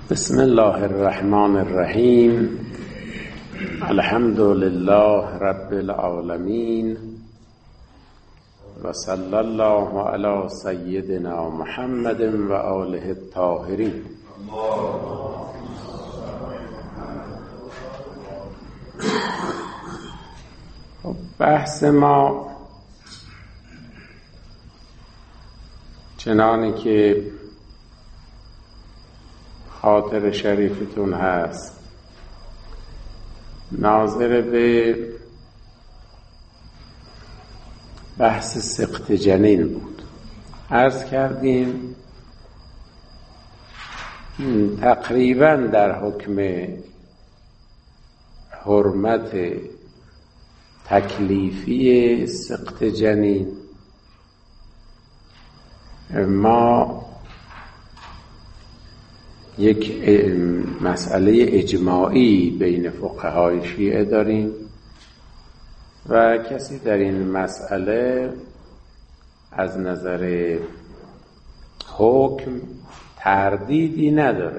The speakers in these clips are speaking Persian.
بسم الله الرحمن الرحیم. الحمد لله رب العالمین و صلی الله علی سیدنا محمد و آله الطاهرین. بحث ما چنانی که خاطر شریفتون هست ناظر به بحث سقط جنین بود. عرض کردیم تقریبا در حکم حرمت تکلیفی سقط جنین ما یک مسئله اجماعی بین فقهای شیعه داریم و کسی در این مسئله از نظر حکم تردیدی نداره،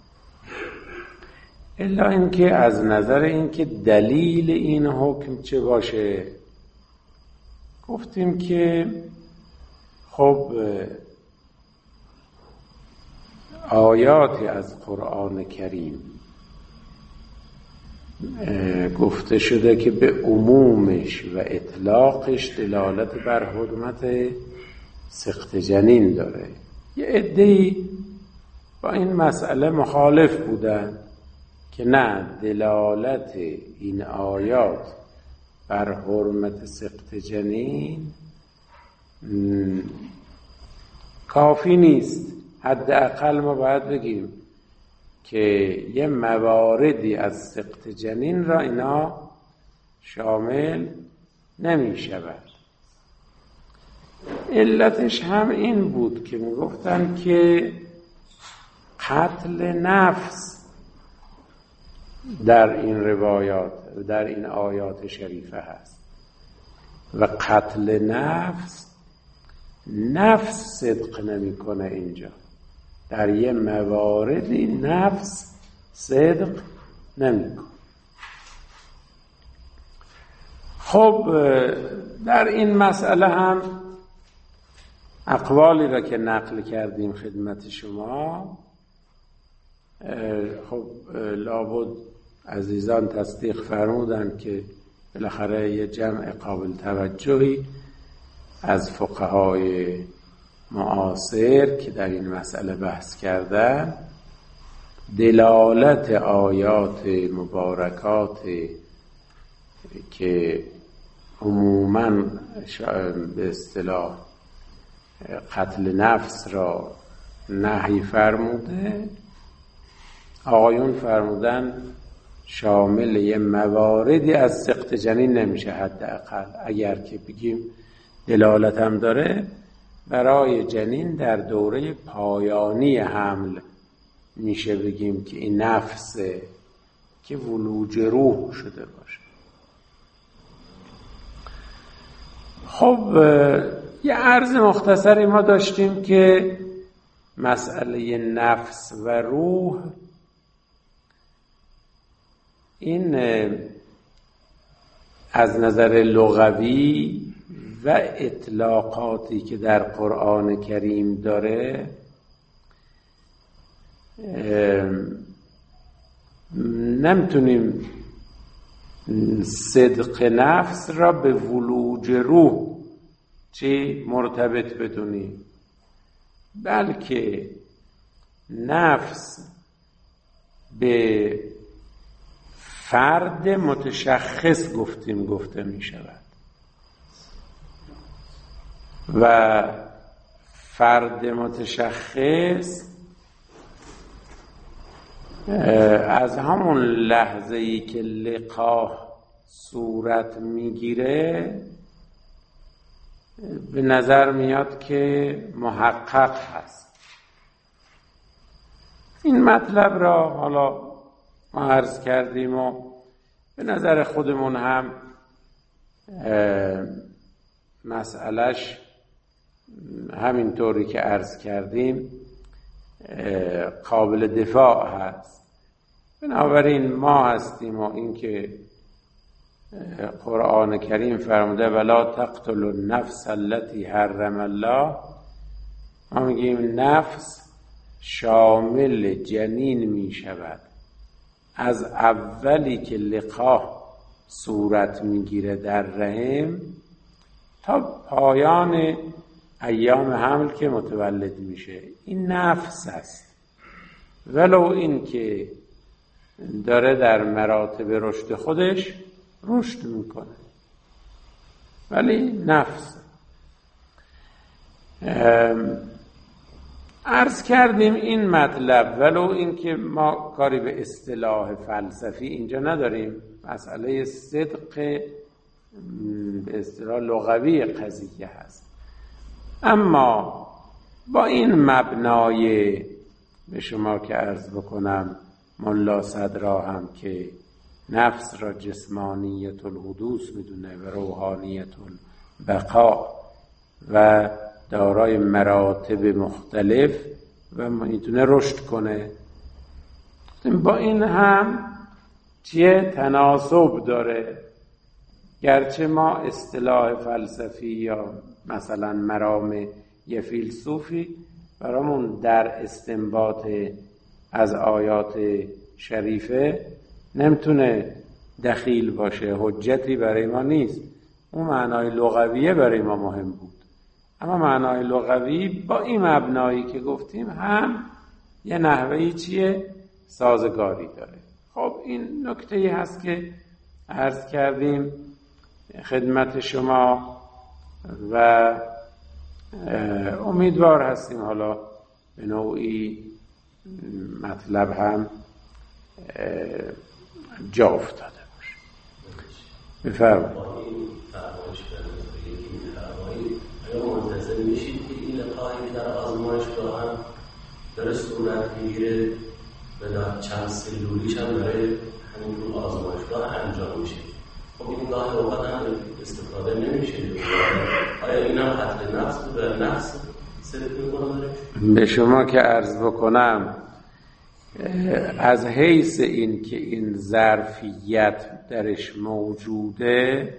الا اینکه از نظر اینکه دلیل این حکم چه باشه. گفتیم که خب آیاتی از قرآن کریم گفته شده که به عمومش و اطلاقش دلالت بر حرمت سقط جنین داره. یه عده‌ای با این مسئله مخالف بودن که نه، دلالت این آیات بر حرمت سقط جنین کافی نیست. حداقل ما باید بگیم که یه مواردی از سقط جنین را اینا شامل نمی شود. علتش هم این بود که می گفتن که قتل نفس در این روایات، در این آیات شریفه هست و قتل نفس صدق نمی کنه. اینجا در یه مواردی نفس صدق نمی کنه. خب در این مسئله هم اقوالی را که نقل کردیم خدمت شما، خب لابد عزیزان تصدیق فرمودن که بالاخره یه جمع قابل توجهی از فقهای معاصر که در این مسئله بحث کردن دلالت آیات مبارکات که عموماً به اصطلاح قتل نفس را نهی فرموده، آقایون فرمودن شامل یه مواردی از سقط جنین نمیشه. حداقل اگر که بگیم دلالت هم داره برای جنین در دوره پایانی حمل، میشه بگیم که این نفسه که ولوج روح شده باشه. خب یه عرض مختصری ما داشتیم که مسئله نفس و روح این از نظر لغوی و اطلاقاتی که در قرآن کریم داره نمیتونیم صدق نفس را به ولوج روح چی مرتبط بدونیم، بلکه نفس به فرد متشخص گفته می شود و فرد متشخص از همون لحظه‌ای که لقاح صورت میگیره به نظر میاد که محقق هست. این مطلب را حالا ما عرض کردیم و به نظر خودمون هم مسئلهش همینطوری که عرض کردیم قابل دفاع هست. بنابراین ما هستیم و این که قرآن کریم فرموده ولا تقتلوا النفس التي حرم الله، ما میگیم نفس شامل جنین می شود از اولی که لقاح صورت میگیره در رحم تا پایان ایام حمل که متولد میشه. این نفس است، ولو این که داره در مراتب رشد خودش رشد میکنه، ولی نفس. عرض کردیم این مطلب، ولو این که ما کاری به اصطلاح فلسفی اینجا نداریم، مسئله صدق به اصطلاح لغوی قضیه هست، اما با این مبنای به شما که عرض بکنم ملا صدرا هم که نفس را جسمانیت الحدوث میدونه و روحانیت البقا و دارای مراتب مختلف و میتونه رشد کنه، با این هم چیه تناسب داره. گرچه ما اصطلاح فلسفی یا مثلا مرام یه فیلسوفی برامون در استنباط از آیات شریفه نمیتونه دخیل باشه، حجتی برای ما نیست. اون معنای لغویه برای ما مهم بود، اما معنای لغوی با این مبنایی که گفتیم هم یه نحوهی چیه سازگاری داره. خب این نکته‌ای هست که عرض کردیم خدمت شما و امیدوار هستیم حالا به نوعی مطلب هم جا افتاده باشه. بفرمایید. آیا منتظر میشید که این لقاحی در آزمایشگاه هم داره صورت میگیره و در چند سلولیش هم داره همین آزمایشگاه انجام میشه؟ خب این گاه اوقات هم استفاده نمیشه. آیا این هم قتل نفس به نفس صرف میکنه؟ به شما که عرض بکنم از حیث این که این ظرفیت درش موجوده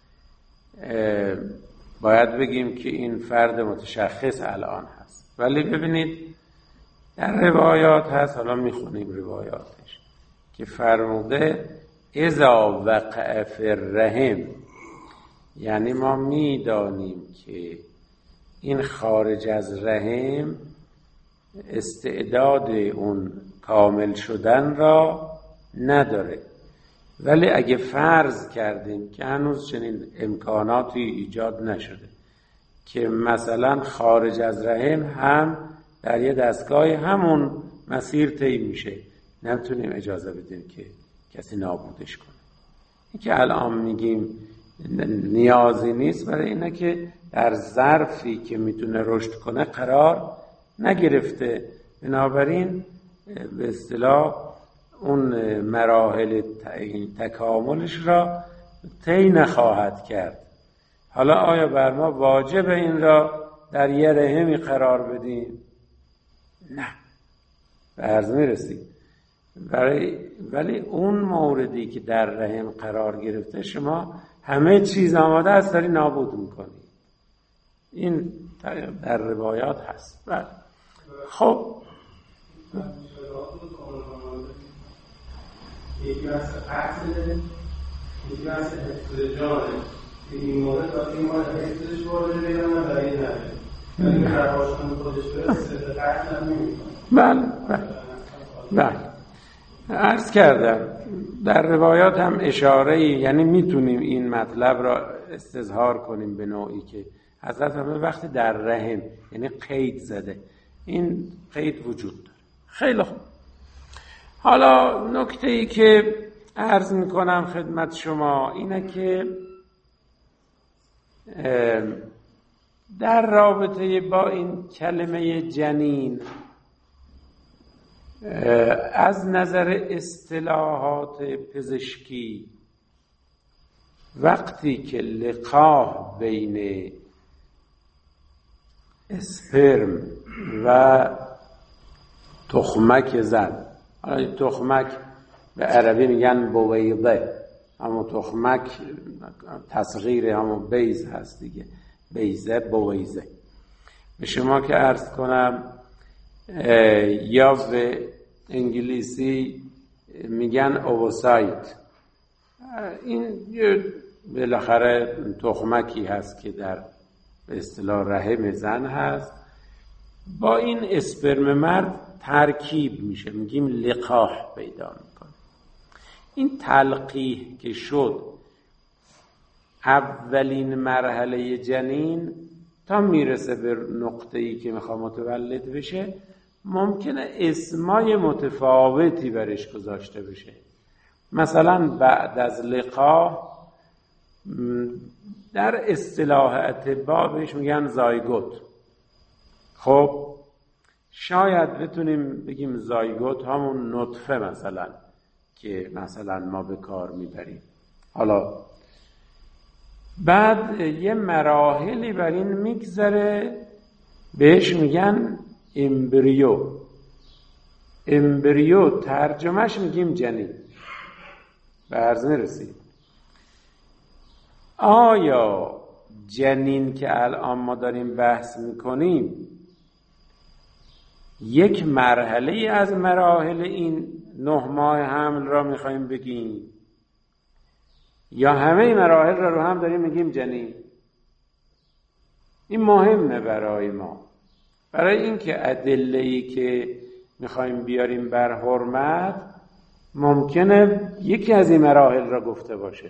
باید بگیم که این فرد متشخص الان هست، ولی ببینید در روایات هست، حالا میخونیم روایاتش که فرموده اذا وقع فی الرحم، یعنی ما میدانیم که این خارج از رحم استعداد اون کامل شدن را نداره، ولی اگه فرض کردیم که هنوز چنین امکاناتی ایجاد نشده که مثلا خارج از رحم هم در یه دستگاه همون مسیر طی میشه، نمیتونیم اجازه بدیم که کسی نابودش کنه. این که الان میگیم نیازی نیست، برای اینه که در ظرفی که میتونه رشد کنه قرار نگرفته، بنابراین به اصطلاح اون مراحل تکاملش را طی نخواهد کرد. حالا آیا بر ما واجب این را در یه رحمی قرار بدیم؟ نه، به عرض میرسیم. ولی اون موردی که در رحم قرار گرفته شما همه چیز آماده است داری نابود میکنی. این در روایات هست. بله. خب یکی از قتل، یکی از حفظ جانه. این مورد وقتی ما حفظش وارد بیرم و برای نده ولی رواشتن خودش برسه به قتل هم نمی کنه. بله عرض کردم در روایات هم اشاره‌ای، یعنی میتونیم این مطلب را استظهار کنیم به نوعی که حضرت همه وقتی در رحم یعنی قید زده، این قید وجود داره. خیلی خوب. حالا نکته‌ای که عرض میکنم خدمت شما اینه که در رابطه با این کلمه جنین از نظر اصطلاحات پزشکی وقتی که لقاح بین اسپرم و تخمک زد. حالا تخمک به عربی میگن بویضه، اما تخمک تصغیر همون بیض هست دیگه، بیضه بویضه. به شما که عرض کنم یا به انگلیسی میگن اووسایت، این بالاخره تخمکی هست که در به اصطلاح رحم زن هست، با این اسپرم مرد ترکیب میشه، میگیم لقاح پیدا میکنه. این تلقیح که شد اولین مرحله جنین تا میرسه به نقطه‌ای که میخواد متولد بشه، ممکنه اسمای متفاوتی برش گذاشته بشه. مثلا بعد از لقاح در اصطلاح اطباء بهش میگن زایگوت. خب شاید بتونیم بگیم زایگوت همون نطفه مثلا که مثلا ما به کار میبریم. حالا بعد یه مراحلی بر این میگذره بهش میگن امبریو. امبریو ترجمهش میگیم جنین. به عرض میرسید آیا جنین که الان ما داریم بحث میکنیم یک مرحله از مراحل این 9 ماه حمل را میخوایم بگیم یا همه مراحل را رو هم داریم میگیم جنین؟ این مهمه برای ما، برای اینکه ادله‌ای که میخوایم بیاریم بر حرمت ممکنه یکی از این مراحل را گفته باشه.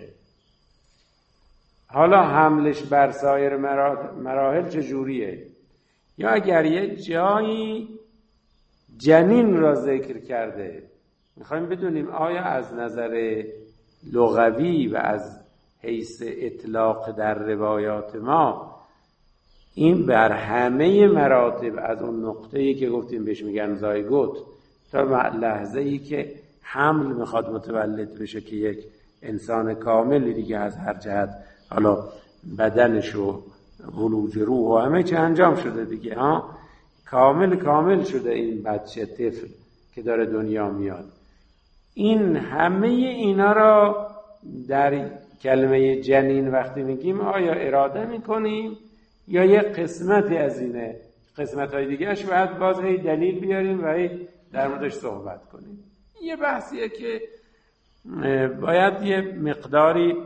حالا حملش بر سایر مراحل چجوریه؟ یا اگر یه جایی جنین را ذکر کرده، میخوایم بدونیم آیا از نظر لغوی و از حیث اطلاق در روایات ما این بر همه مراتب از اون نقطه‌ای که گفتیم بهش میگن زایگوت تا لحظه‌ای که حمل میخواد متولد بشه که یک انسان کاملی دیگه از هر جهت، حالا بدنش و ولوج روح و همه چی انجام شده دیگه، کامل شده این بچه طفل که داره دنیا میاد. این همه اینا را در کلمه جنین وقتی میگیم آیا اراده میکنیم یا یه قسمتی از اینه، قسمت‌های دیگه‌اش باید باز هی دلیل بیاریم و هی در موردش صحبت کنیم. یه بحثیه که باید یه مقداری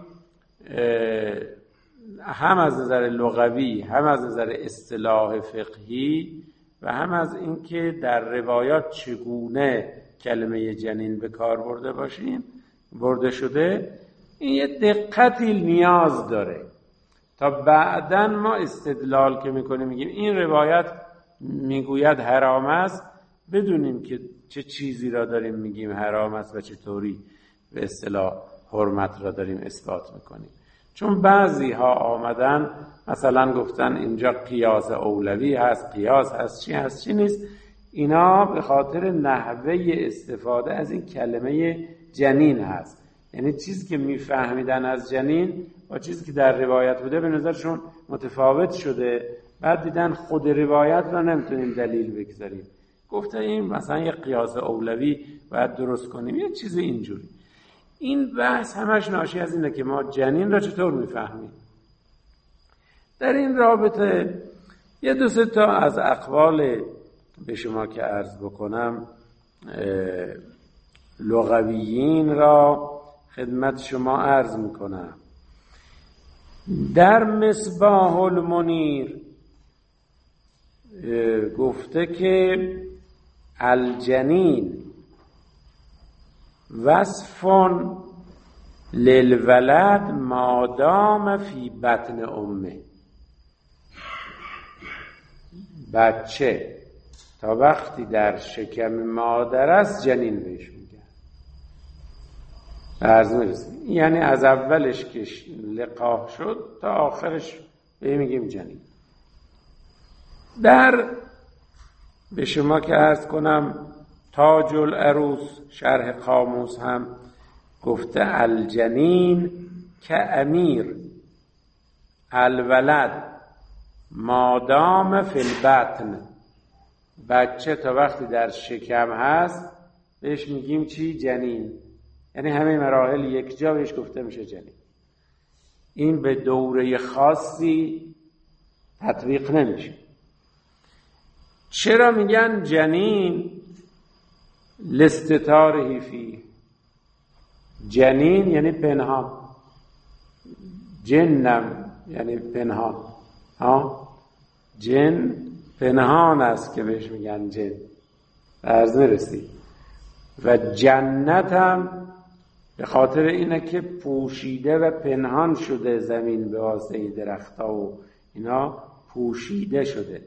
هم از نظر لغوی، هم از نظر اصطلاح فقهی و هم از اینکه در روایات چگونه کلمه جنین به کار برده شده، این یه دقتی نیاز داره تا بعداً ما استدلال که میکنیم میگیم این روایت میگوید حرام است، بدونیم که چه چیزی را داریم میگیم حرام است و چطوری به اصطلاح حرمت را داریم اثبات میکنیم. چون بعضی ها آمدن مثلا گفتن اینجا قیاس اولوی هست، قیاس هست چی نیست، اینا به خاطر نحوه استفاده از این کلمه جنین هست. یعنی چیزی که میفهمیدن از جنین با چیزی که در روایت بوده به نظرشون متفاوت شده، بعد دیدن خود روایت را نمیتونیم دلیل بگذاریم، گفته این مثلا یه قیاس اولوی باید درست کنیم، یه چیزی اینجوری. این بحث همش ناشی از اینه که ما جنین را چطور میفهمیم. در این رابطه یه 2-3 تا از اقوال به شما که عرض بکنم لغویین را خدمت شما عرض میکنم. در مصباح المنیر گفته که الجنین وصف للولد مادام فی بطن امه. بچه تا وقتی در شکم مادر است جنین بهش میگن. عرض میرسیم یعنی از اولش که لقاح شد تا آخرش به میگیم جنین. در به شما که عرض کنم تاج العروس شرح قاموس هم گفته الجنین که امیر الولد مادام فی البطن. بچه تا وقتی در شکم هست بهش میگیم چی؟ جنین. یعنی همه مراحل یک جا بهش گفته میشه جنین. این به دوره خاصی تطبیق نمیشه. چرا میگن جنین؟ لاستتاره فیه. جنین یعنی پنهان، جنم یعنی پنهان. جن پنهان است که بهش میگن جن. عرض میرسی. و جنت هم به خاطر اینه که پوشیده و پنهان شده زمین به واسطه درخت‌ها و اینا پوشیده شده.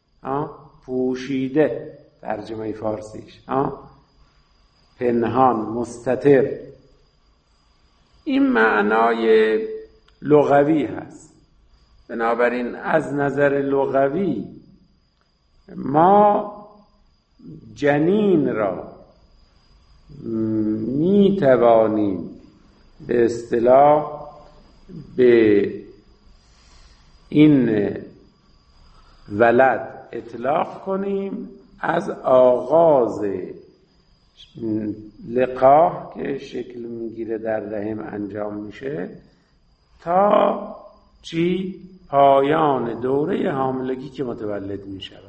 پوشیده ترجمه فارسیش. پنهان، مستتر. این معنای لغوی هست. بنابراین از نظر لغوی ما جنین را می توانیم به اصطلاح به این ولد اطلاق کنیم از آغاز لقاح که شکل میگیره در رحم انجام میشه تا چی؟ پایان دوره حاملگی که متولد میشود.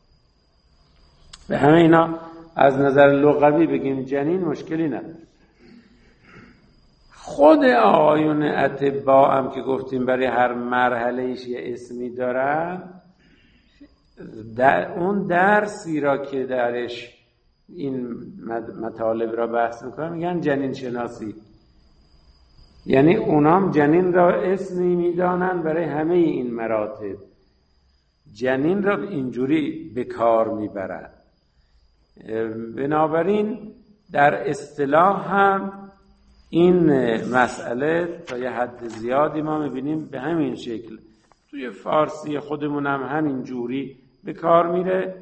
به همه اینا از نظر لغوی بگیم جنین مشکلی نداره. خود آقایون اطباء هم که گفتیم برای هر مرحله ایش یه اسمی دارن، اون درسی را که درش این مطالب را بحث میکنن میگن جنین شناسی. یعنی اونام جنین را اسمی میدانن برای همه این مراتب. جنین را اینجوری به کار میبرن. بنابراین در اصطلاح هم این مسئله تا یه حد زیادی ما میبینیم به همین شکل. توی فارسی خودمون هم همین جوری به کار میره.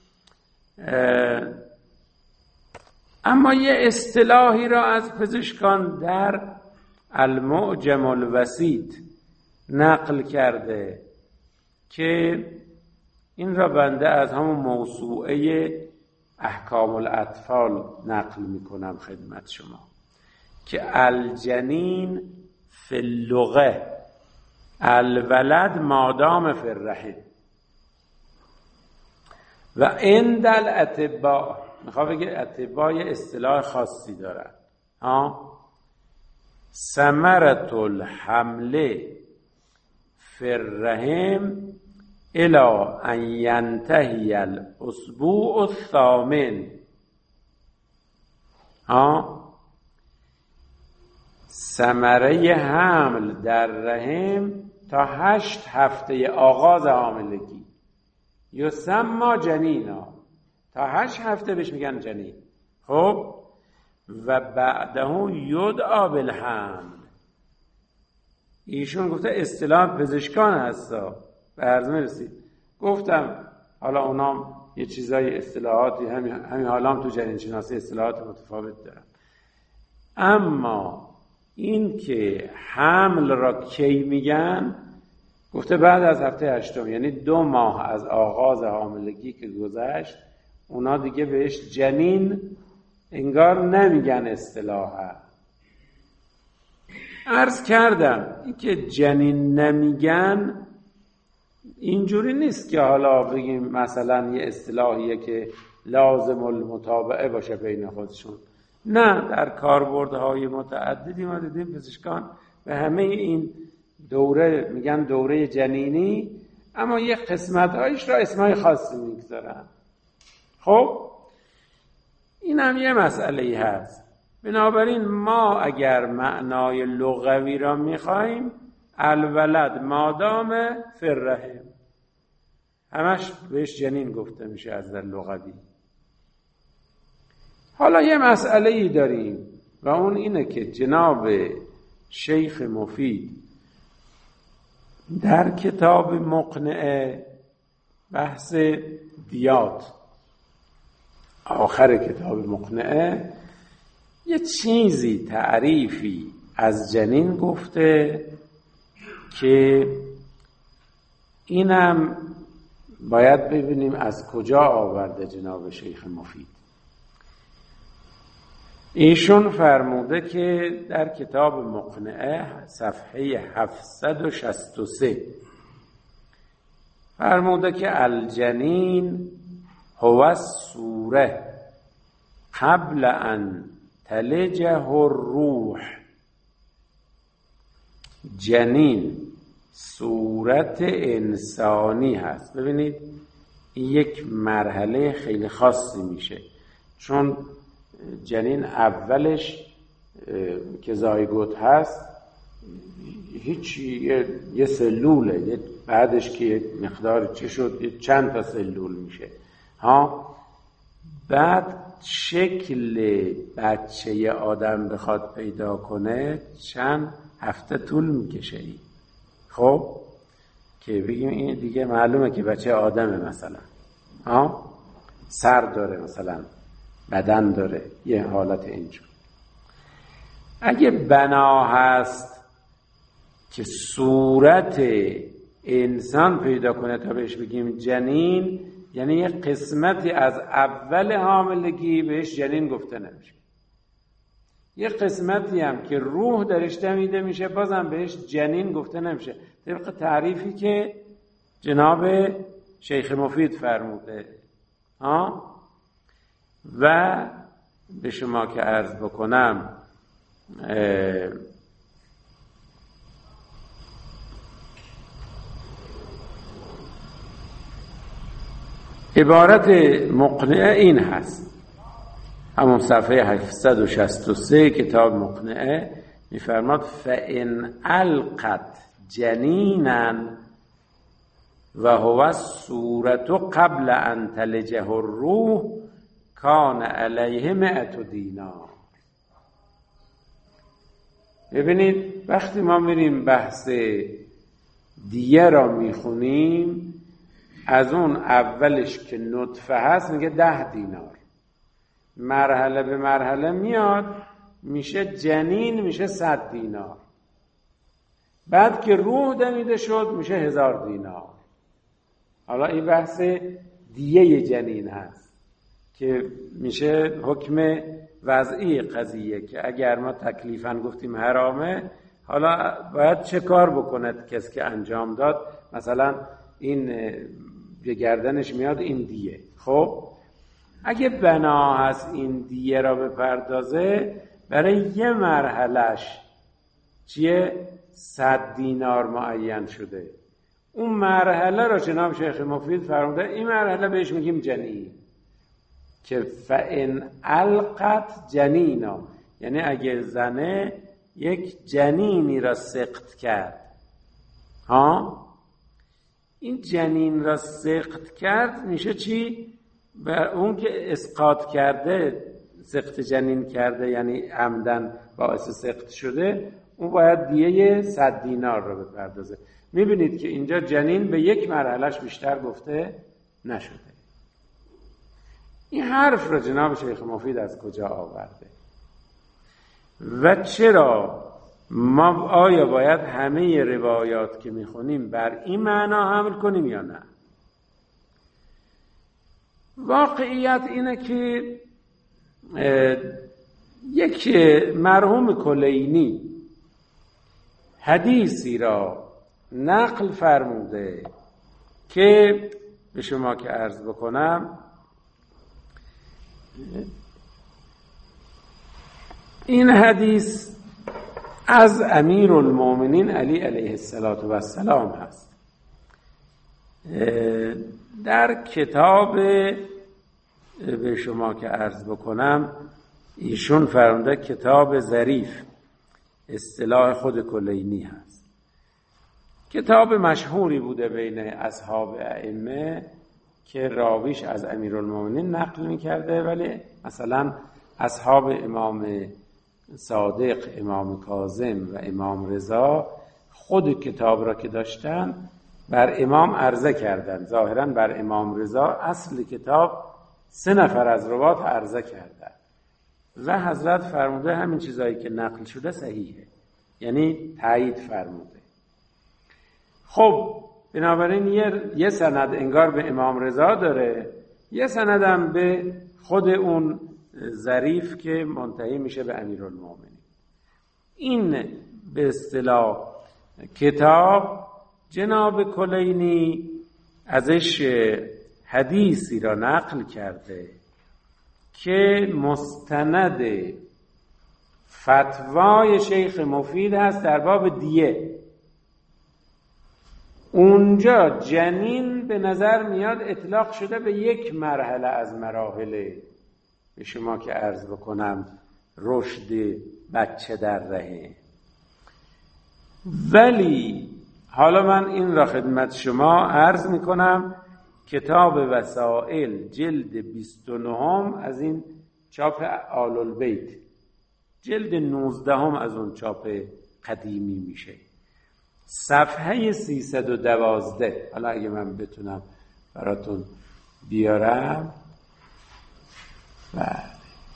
اما یه اصطلاحی را از پزشکان در المعجم الوسیط نقل کرده که این را بنده از همون موسوعه احکام الاطفال نقل میکنم خدمت شما که الجنین فی اللغه الولد مادام فی الرحم و عند الاطباء. میخوام بگه اطباء یه اصطلاح خاصی دارن. ثمرة الحمل فی الرحم الی ان ینتهی الاسبوع الثامن. ثمره حمل در رحم تا 8 هفته آغاز حاملگی یسمى جنینا. تا 8 هفته بهش میگن جنین. خب و بعده یدعا بالحمل. ایشون گفته اصطلاح پزشکان هستا. به عرض میرسید. گفتم حالا اونام یه چیزای اصطلاحاتی همین حالا هم تو جنین شناسی اصطلاحات متفاوت دارن. اما این که حمل را کی میگن گفته بعد از هفته 8، یعنی 2 ماه از آغاز حاملگی که گذشت اونا دیگه بهش جنین انگار نمیگن اصطلاحا. عرض کردم این که جنین نمیگن اینجوری نیست که حالا بگیم مثلا یه اصطلاحیه که لازم المتابعه باشه بین خودشون. نه، در کاربردهای متعددی ما دیدیم پزشکان به همه این دوره میگن دوره جنینی، اما یه قسمت‌هایش را اسمای خاصی میگذارن. خب این هم یه مسئله هست. بنابراین ما اگر معنای لغوی را میخوایم الولد مادام فی الرحم، همش بهش جنین گفته میشه از در لغوی. حالا یه مسئله‌ای داریم و اون اینه که جناب شیخ مفید در کتاب مقنعه بحث دیات آخر کتاب مقنعه یه چیزی تعریفی از جنین گفته که اینم باید ببینیم از کجا آورده جناب شیخ مفید. ایشون فرموده که در کتاب مقنعه صفحه 763 فرموده که الجنین هو الصوره قبل ان تلجه الروح. جنین صورت انسانی هست. ببینید این یک مرحله خیلی خاصی میشه، چون جنین اولش که زایگوت هست هیچی، یه سلوله، بعدش که یک مقدار چه شد چند تا سلول میشه بعد شکل بچه آدم بخواد پیدا کنه چند هفته طول میکشه. خب که بگیم این دیگه معلومه که بچه آدمه، مثلا سر داره، مثلا بدن داره، یه حالت اینجور. اگه بنا هست که صورت انسان پیدا کنه تا بهش بگیم جنین، یعنی یه قسمتی از اول حاملگی بهش جنین گفته نمیشه، یه قسمتی هم که روح درش دمیده میشه بازم بهش جنین گفته نمیشه، طبق تعریفی که جناب شیخ مفید فرموده. و به شما که عرض بکنم عبارت مقنعه این هست، همون صفحه 763 کتاب مقنعه میفرماد فَإِنْ أَلْقَتْ جَنِينًا وَهُوَ الصُّورَةُ قبل أن تلجه الروح کان علیه 100 دینار. ببینید وقتی ما میریم بحث دیه را میخونیم، از اون اولش که نطفه هست میگه 10 دینار، مرحله به مرحله میاد میشه جنین، میشه 100 دینار، بعد که روح دمیده شد میشه 1000 دینار. حالا این بحث دیه جنین هست که میشه حکم وضعی قضیه، که اگر ما تکلیفاً گفتیم حرامه، حالا باید چه کار بکند کسی که انجام داد. مثلا این به گردنش میاد این دیه، خب اگه بنا هست این دیه را بپردازه، برای یه مرحلهش چیه 100 دینار معین شده. اون مرحله را جناب شیخ مفید فرموده این مرحله بهش میگیم جنین، که فَإِنْ أَلْقَتْ جَنِينًا، یعنی اگه زنه یک جنینی را سقط کرد، این جنین را سقط کرد میشه چی؟ بر اون که اسقاط کرده، سقط جنین کرده یعنی عمدن باعث سقط شده، اون باید دیه 100 دینار را بپردازه. میبینید که اینجا جنین به یک مرحلهش بیشتر گفته نشده. این حرف را جناب شیخ مفید از کجا آورده و چرا ما آیا باید همه روایات که میخونیم بر این معنا حمل کنیم یا نه؟ واقعیت اینه که یک مرحوم کلینی حدیثی را نقل فرموده که به شما که عرض بکنم این حدیث از امیر المؤمنین علی علیه السلام هست. در کتاب به شما که عرض بکنم ایشون فرموده کتاب ظریف، اصطلاح خود کلینی هست، کتاب مشهوری بوده بین اصحاب ائمه که راویش از امیرالمومنین نقل می‌کرده، ولی مثلا اصحاب امام صادق، امام کاظم و امام رضا خود کتاب را که داشتن بر امام عرضه کردن، ظاهراً بر امام رضا اصل کتاب 3 نفر از روات عرضه کردن و حضرت فرموده همین چیزایی که نقل شده صحیحه، یعنی تایید فرموده. خب بنابراین یه سند انگار به امام رضا داره، یه سند هم به خود اون ظریف که منتهی میشه به امیرالمومنین. این به اصطلاح کتاب جناب کلینی ازش حدیثی را نقل کرده که مستند فتوای شیخ مفید هست در باب دیه. اونجا جنین به نظر میاد اطلاق شده به یک مرحله از مراحل به شما که عرض بکنم رشد بچه در رحم. ولی حالا من این را خدمت شما عرض میکنم، کتاب وسائل جلد 29 از این چاپ آل البیت، جلد 19 از اون چاپ قدیمی میشه، صفحه 312. حالا اگه من بتونم براتون بیارم. بله،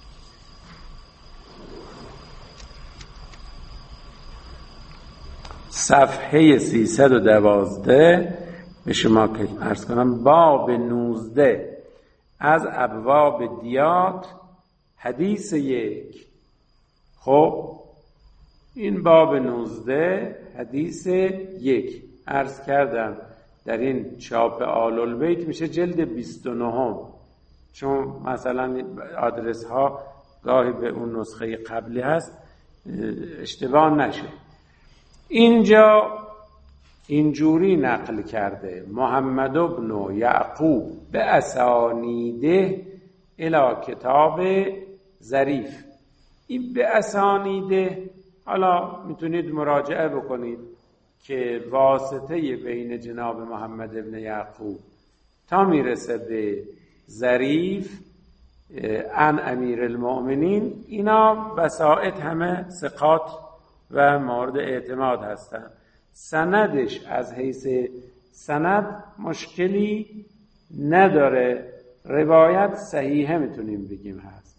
صفحه 312 به شما که عرض کنم، باب 19 از ابواب دیات، حدیث 1. خب این باب 19 حدیث 1 عرض کردم در این چاپ آل البیت میشه جلد 29، چون مثلا آدرس ها گاهی به اون نسخه قبلی هست اشتباه نشه. اینجا اینجوری نقل کرده: محمد بن یعقوب به اسانیده الی کتاب ظریف. این به اسانیده حالا میتونید مراجعه بکنید که واسطه بین جناب محمد بن یعقوب تا میرسه به ظریف عن امیرالمؤمنین، اینا وسائط همه ثقات و مورد اعتماد هستند. سندش از حیث سند مشکلی نداره، روایت صحیحه میتونیم بگیم هست.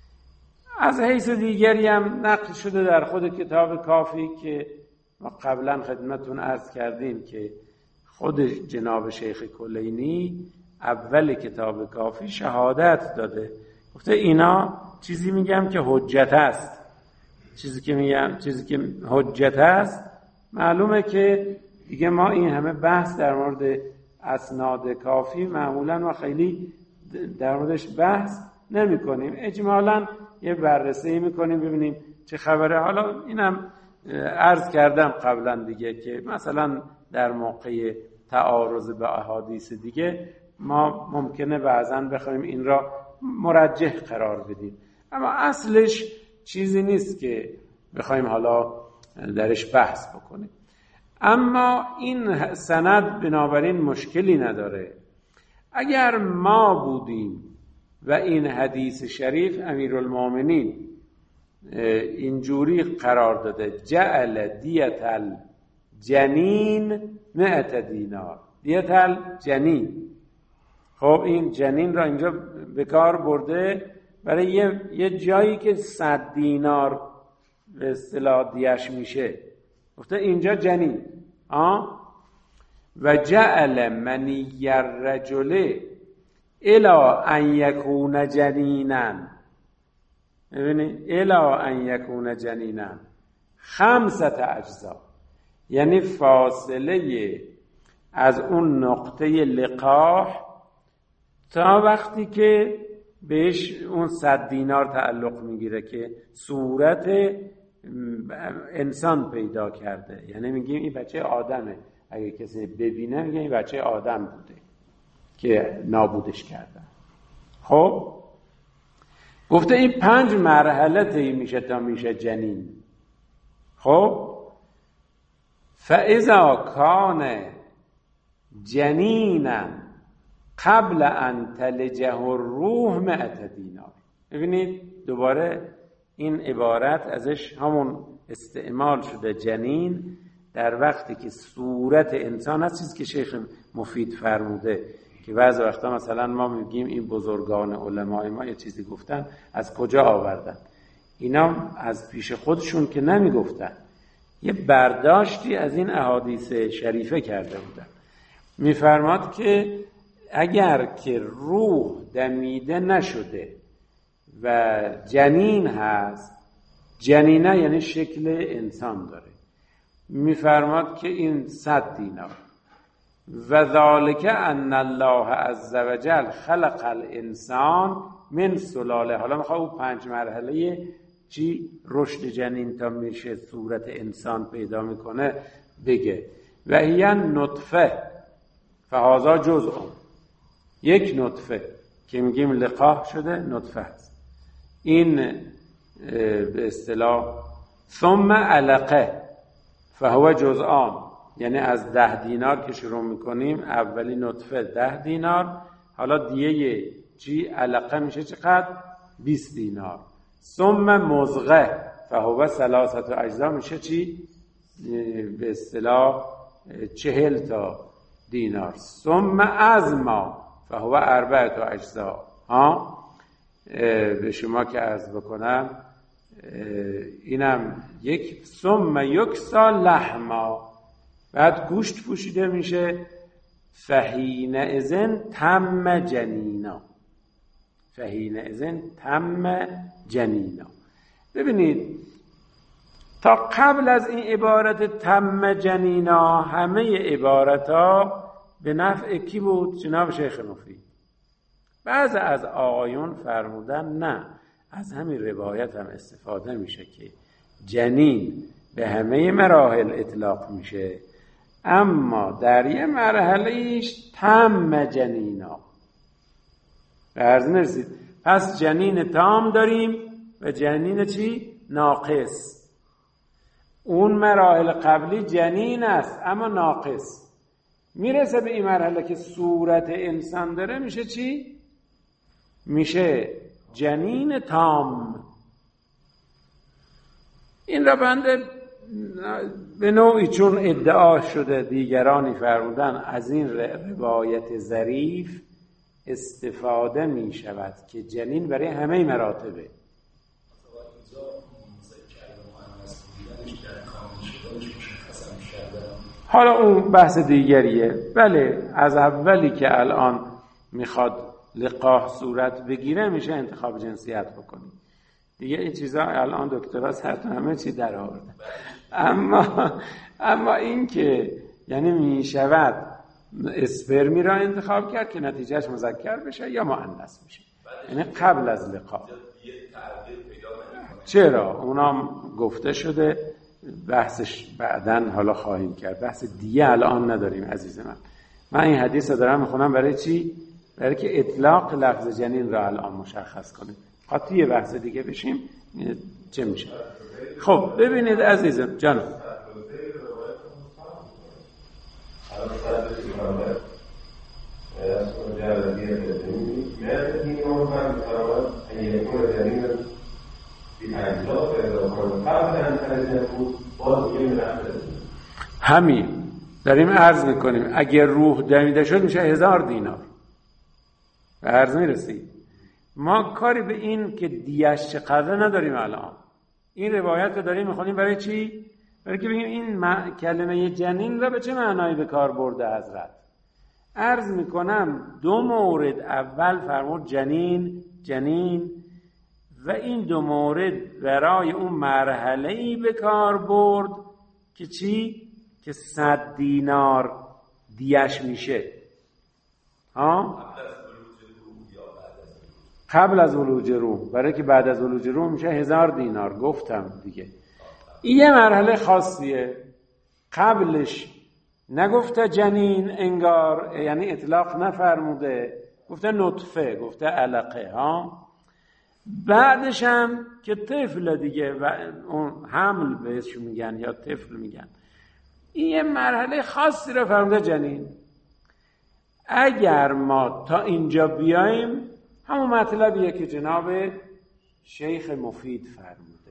از حیث دیگری هم نقل شده در خود کتاب کافی که ما قبلا خدمتون عرض کردیم که خود جناب شیخ کلینی اول کتاب کافی شهادت داده، گفته اینا چیزی میگم که حجت است. چیزی که حجت است معلومه که دیگه ما این همه بحث در مورد اسناد کافی معمولا ما خیلی در موردش بحث نمی کنیم، اجمالا یه بررسی میکنیم ببینیم چه خبره. حالا اینم عرض کردم قبلا دیگه که مثلا در موقع تعارض به احادیث دیگه ما ممکنه بعضا بخوایم این را مرجح قرار بدیم، اما اصلش چیزی نیست که بخوایم حالا درش بحث بکنیم. اما این سند بنابراین مشکلی نداره. اگر ما بودیم و این حدیث شریف امیرالمومنین اینجوری قرار داده: جعل دیت الجنین 100 دینار، دیت الجنین. خب این جنین را اینجا به کار برده برای یه جایی که 100 دینار به اصطلاح دیش میشه، گفته اینجا جنین. و جعل منی الرجل الا ان یکون جنینا، ببینید الا ان یکون جنینا 5 اجزا، یعنی فاصله از اون نقطه لقاح تا وقتی که بهش اون 100 دینار تعلق میگیره که صورت انسان پیدا کرده. یعنی میگیم این بچه آدمه، اگه کسی ببینه میگه این بچه آدم بوده که نابودش کردن. خب گفته این 5 مرحله طی میشه تا میشه جنین. خب فاذا کان جنینا قبل ان تلجه الروح 100 دینار. ببینید دوباره این عبارت ازش همون استعمال شده، جنین، در وقتی که صورت انسان هست. چیزی که شیخ مفید فرموده که بعضی وقتا مثلا ما میگیم این بزرگان علمای ما یه چیزی گفتن، از کجا آوردن؟ اینا از پیش خودشون که نمیگفتن، یه برداشتی از این احادیث شریفه کرده بودن. میفرماد که اگر که روح دمیده نشده و جنین هست، جنینه یعنی شکل انسان داره، میفرماد که این 100 دینار. و ذالک ان الله عز وجل خلق الانسان من سلاله. حالا میخواد اون 5 مرحله چی رشد جنین تا میشه صورت انسان پیدا میکنه بگه. و هی نطفه فهذا جزء، یک نطفه که میگیم لقاح شده نطفه هست، این به اصطلاح ثم علقه فهو جزءان، یعنی از 10 دینار که شروع میکنیم، اولی نطفه 10 دینار، حالا دیگه چی علقه میشه چقدر؟ 20 دینار. ثم مضغه فهو 3 اجزا، میشه چی؟ به اصطلاح 40 تا دینار. ثم عظما فهو 4 اجزا. به شما که عرض بکنم اینم یک. ثم یکسا لحما، بعد گوشت پوشیده میشه. فحین اذن تم جنینا، فحین اذن تم جنینا. ببینید تا قبل از این عبارت تم جنینا همه عبارت ها به نفع کی بود؟ جناب شیخ مفید. بعض از آقایون فرمودن نه، از همین روایت هم استفاده میشه که جنین به همه مراحل اطلاق میشه، اما در یه مرحله ایش تم جنینا. به عرض نرسید. پس جنین تام داریم و جنین چی؟ ناقص. اون مراحل قبلی جنین است اما ناقص. میرسه به این مرحله که صورت انسان داره، میشه چی؟ میشه جنین تام. این را بنده به نوعی چون ادعا شده دیگرانی فرمودن از این روایت ظریف استفاده می شود که جنین برای همه مراتبه. حالا اون بحث دیگریه. بله از اولی که الان میخواد لقاح صورت بگیره میشه انتخاب جنسیت بکنی دیگه. این چیزا الان دکترها سرتون همه چی در آورده. اما این که یعنی میشود اسپرمی را انتخاب کرد که نتیجهش مذکر بشه یا مؤنث بشه، یعنی قبل از لقاح. چرا؟ اونام گفته شده، بحثش بعدن حالا خواهیم کرد، بحث دیگه الان نداریم عزیز من این حدیث رو دارم میخونم برای چی؟ برای که اطلاق لفظ جنین را الان مشخص کنیم. قطعی بحث دیگه بشیم چه میشه. خب ببینید عزیزم جانم، همین داریم عرض میکنیم. اگر روح دمیده شد میشه 1000 دینار. به عرض میرسید. ما کاری به این که دیش چقدر نداریم الان. این روایت رو داریم میخونیم برای چی؟ برای که بگیم این کلمه جنین را به چه معنایی به کار برده حضرت. عرض میکنم 2 مورد. اول فرمود جنین و این 2 مورد برای اون مرحله‌ای به کار برد که چی؟ که 100 دینار دیش میشه. قبل از ولوج روح، برای که بعد از ولوج روح میشه 1000 دینار. گفتم دیگه این یه مرحله خاصیه. قبلش نگفته جنین انگار، یعنی اطلاق نفرموده، گفته نطفه، گفته علقه. بعدش هم که طفل دیگه و اون حمل بهش میگن یا طفل میگن، این یه مرحله خاصی رو فرموده جنین. اگر ما تا اینجا بیایم همون مطلبیه که جناب شیخ مفید فرموده.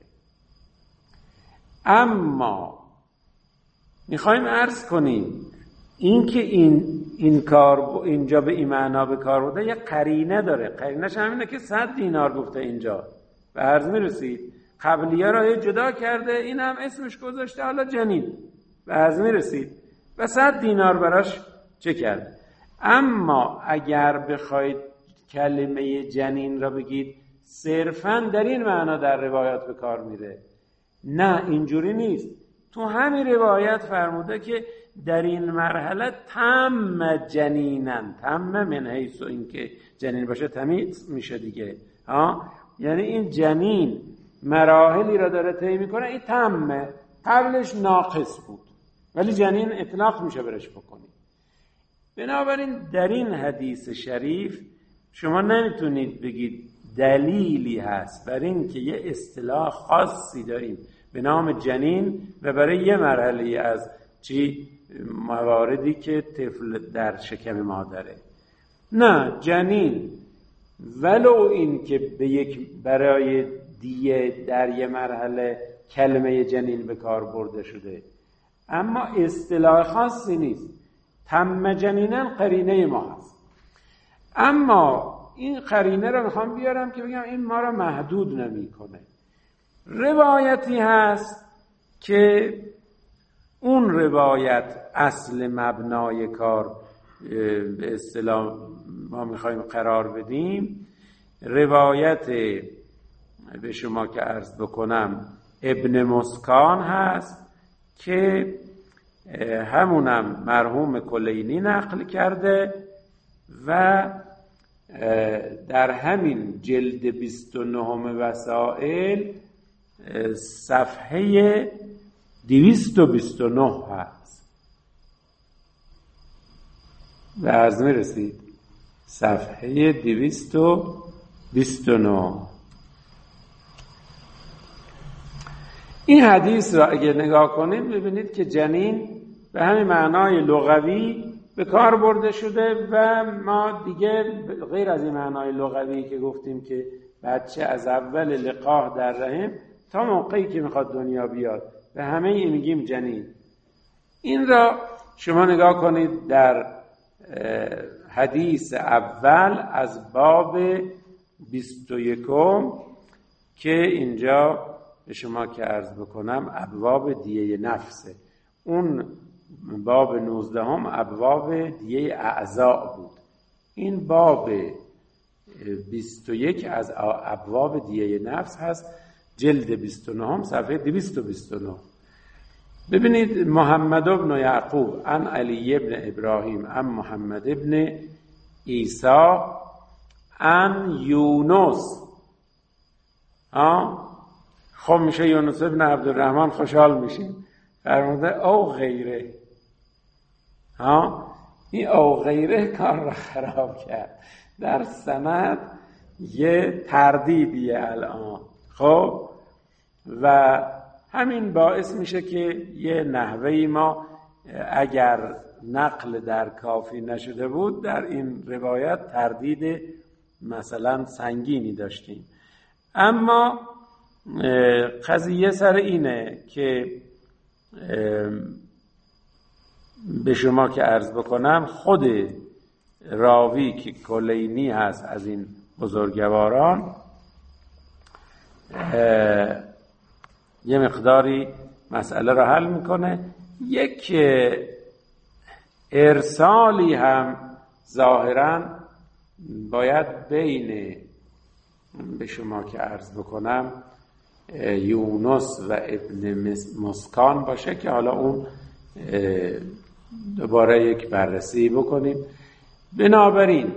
اما میخوایم عرض کنیم این که این کار اینجا به این معنا به کار بوده یه قرینه داره. قرینش همینه که 100 دینار گفته اینجا. به عرض میرسید. قبلیه را جدا کرده، این هم اسمش گذاشته حالا جنین. به عرض میرسید و 100 دینار براش چه کرده. اما اگر بخواید کلمه جنین را بگید صرفاً در این معنا در روایات به کار میره، نه اینجوری نیست. تو همین روایت فرموده که در این مرحله تم جنینن، تم من حیث اینکه جنین باشه تمیز میشه دیگه، یعنی این جنین مراحلی را داره طی میکنه، این تمه، قبلش ناقص بود ولی جنین اطلاق میشه برش بکنید. بنابراین در این حدیث شریف شما نمیتونید بگید دلیلی هست بر این که یه اصطلاح خاصی داریم به نام جنین و برای یه مرحله از مواردی که طفل در شکم مادره. نه، جنین ولو این که برای دیه در یه مرحله کلمه جنین به کار برده شده، اما اصطلاح خاصی نیست. تم جنینن قرینه ما هست، اما این قرینه رو میخوام بیارم که بگم این ما رو محدود نمیکنه. روایتی هست که اون روایت اصل مبنای کار به اصطلاح ما میخوایم قرار بدیم. روایت به شما که عرض بکنم ابن مسکان هست که همونم مرحوم کلینی نقل کرده و در همین جلد 29 وسائل صفحه 229 هست. به عرض می رسید صفحه 229. این حدیث را اگر نگاه کنید ببینید که جنین به همین معنای لغوی به کار برده شده و ما دیگه غیر از این معنای لغوی که گفتیم که بچه از اول لقاح در رحم تا موقعی که میخواد دنیا بیاد به همه این میگیم جنین. این را شما نگاه کنید در حدیث اول از باب 21 که اینجا به شما که عرض بکنم ابواب دیه نفسه. اون باب 19 ابواب دیه اعضاء بود. این باب 21 از ابواب دیه نفس هست، جلد 29 صفحه 229. ببینید محمد ابن یعقوب عن علی ابن ابراهیم عن محمد ابن عیسی عن یونس. خب میشه یونس ابن عبدالرحمن خوشحال میشیم. فرموده او غیره. این او غیره کار را خراب کرد. در سند یه تردیدیه الان. خب و همین باعث میشه که یه نحوهی ما اگر نقل در کافی نشده بود در این روایت تردید مثلا سنگینی داشتیم. اما قضیه سر اینه که به شما که عرض بکنم خود راوی که کلینی هست از این بزرگواران یه مقداری مسئله را حل میکنه. یک ارسالی هم ظاهراً باید بین به شما که عرض بکنم یونس و ابن مسکان باشه که حالا اون دوباره یک بررسی بکنیم. بنابراین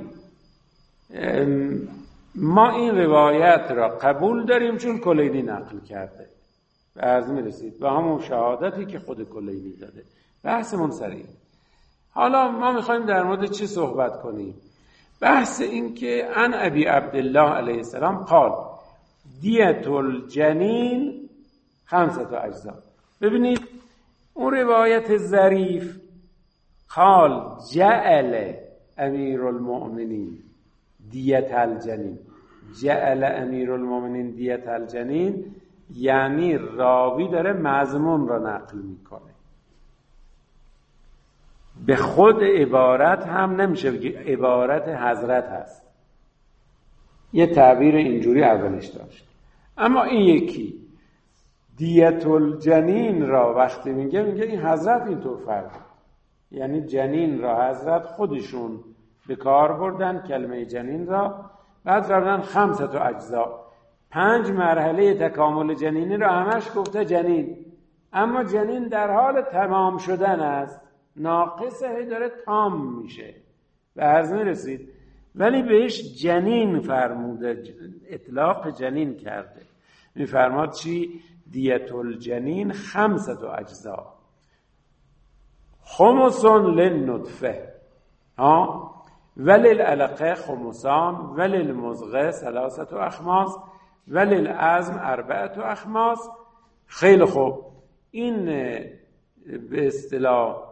ما این روایت را قبول داریم چون کلینی نقل کرده به عرض میرسید و همون شهادتی که خود کلینی داده. بحثمون سریع. حالا ما میخوایم در مورد چی صحبت کنیم؟ بحث این که عن ابی عبدالله علیه السلام قال دیت الجنین 5 اجزا. ببینید اون روایت ظریف قال جعل امیر المؤمنین دیت الجنین، جعل امیر المؤمنین دیت الجنین، یعنی راوی داره مضمون را نقل میکنه. به خود عبارت هم نمیشه بگی عبارت حضرت هست، یه تعبیر اینجوری اولش داشت. اما این یکی دیت الجنین را وقتی میگه این حضرت اینطور فرمود. یعنی جنین را حضرت خودشون به کار بردن کلمه جنین را، بعد فرمودن 5 اجزا، 5 مرحله تکامل جنینی را همش گفته جنین، اما جنین در حال تمام شدن است، ناقصه داره تام میشه، به عرض میرسید، ولی بهش جنین فرموده، اطلاق جنین کرده. میفرماد چی؟ دیت الجنین 5 اجزا، خمس للنطفه وللعلقه خمسان وللمضغه 3 اخماس وللعظم 4 اخماس. خیلی خوب، این به اصطلاح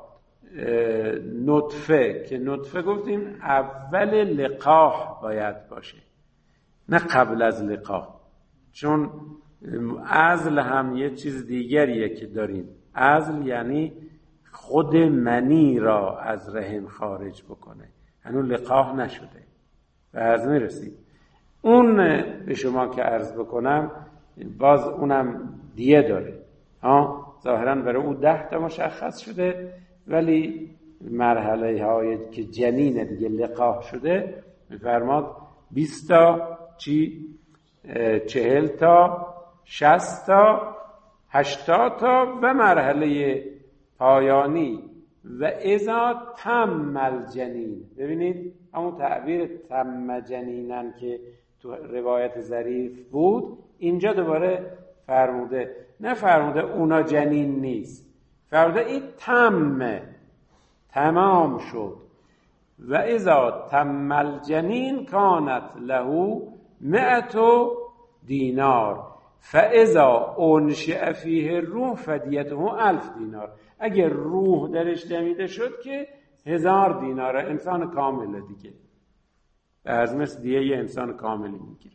نطفه، که نطفه گفتیم اول لقاح باید باشه نه قبل از لقاح، چون عزل هم یه چیز دیگریه که داریم. عزل یعنی خود منی را از رحم خارج بکنه، هنوز لقاح نشده، به عرض میرسید. اون به شما که عرض بکنم باز اونم دیه داره، ظاهرا برای او 10 مشخص شده، ولی مرحله هایی که جنین دیگه لقاح شده میفرماد 20 چی؟ 40 تا 60 تا 80 تا و مرحله پایانی و اذا تم الجنین. ببینید همون تعبیر تم جنینن که تو روایت ظریف بود، اینجا دوباره فرموده، نه فرموده اونا جنین نیست، فرموده این تمام شد. و اذا تم الجنین کانت له 100 دینار فاذا انشأ فیه الروح فدیته 1000 دینار. اگر روح درش دمیده شد که 1000 دیناره، انسان کامله دیگه، به عرض مثل دیگه یه انسان کاملی میگیره.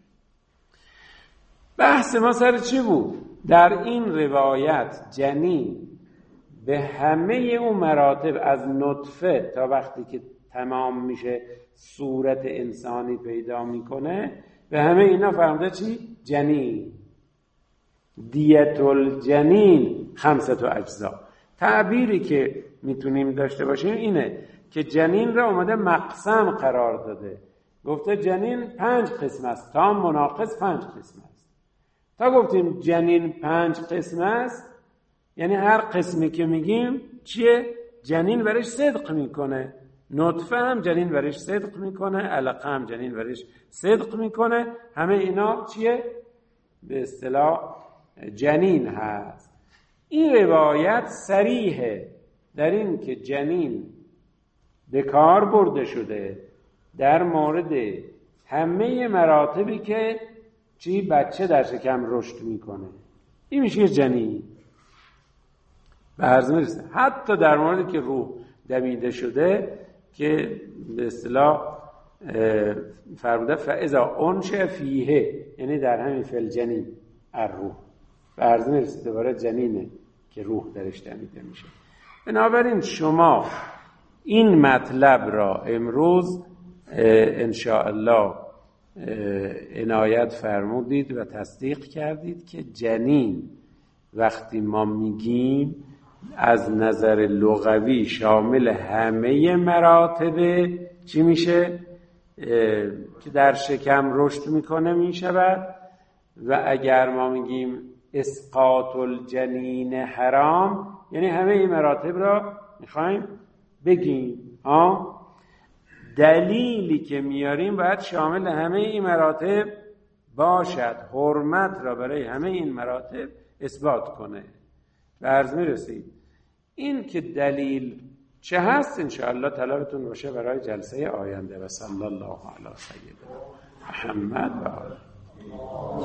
بحث ما سر چی بود؟ در این روایت جنین به همه اون مراتب از نطفه تا وقتی که تمام میشه صورت انسانی پیدا میکنه، به همه اینا فرموده چی؟ جنین. دیت الجنین 5 اجزا. تعبیری که میتونیم داشته باشیم اینه که جنین را اومده مقسم قرار داده، گفته جنین 5 قسم است، تام مناقص 5 قسم است. تا گفتیم جنین 5 قسم است، یعنی هر قسمی که میگیم چیه؟ جنین برش صدق میکنه، نطفه هم جنین برش صدق میکنه، علقه هم جنین برش صدق میکنه، همه اینا چیه؟ به اصطلاح جنین هست. این روایت صریحه در این که جنین به کار برده شده در مورد همه مراتبی که چی بچه در شکم رشد میکنه، این میشه جنین. به عرض میرسه حتی در موردی که روح دمیده شده که به اصطلاح فرموده فاذا انشأ فیه، یعنی در همین فل جنین الروح، به عرض میرسه دوباره جنینه که روح درش دمیده میشه. بنابراین شما این مطلب را امروز انشاءالله عنایت فرمودید و تصدیق کردید که جنین وقتی ما میگیم از نظر لغوی شامل همه مراتب چی میشه؟ که در شکم رشد میکنه میشود. و اگر ما میگیم اسقاط الجنین حرام، یعنی همه این مراتب را میخوایم بگیم. دلیلی که میاریم باید شامل همه این مراتب باشد، حرمت را برای همه این مراتب اثبات کنه. به عرض میرسید این که دلیل چه هست انشاءالله طلبتون باشه برای جلسه آینده. و صلی الله علی سیدنا محمد و آله.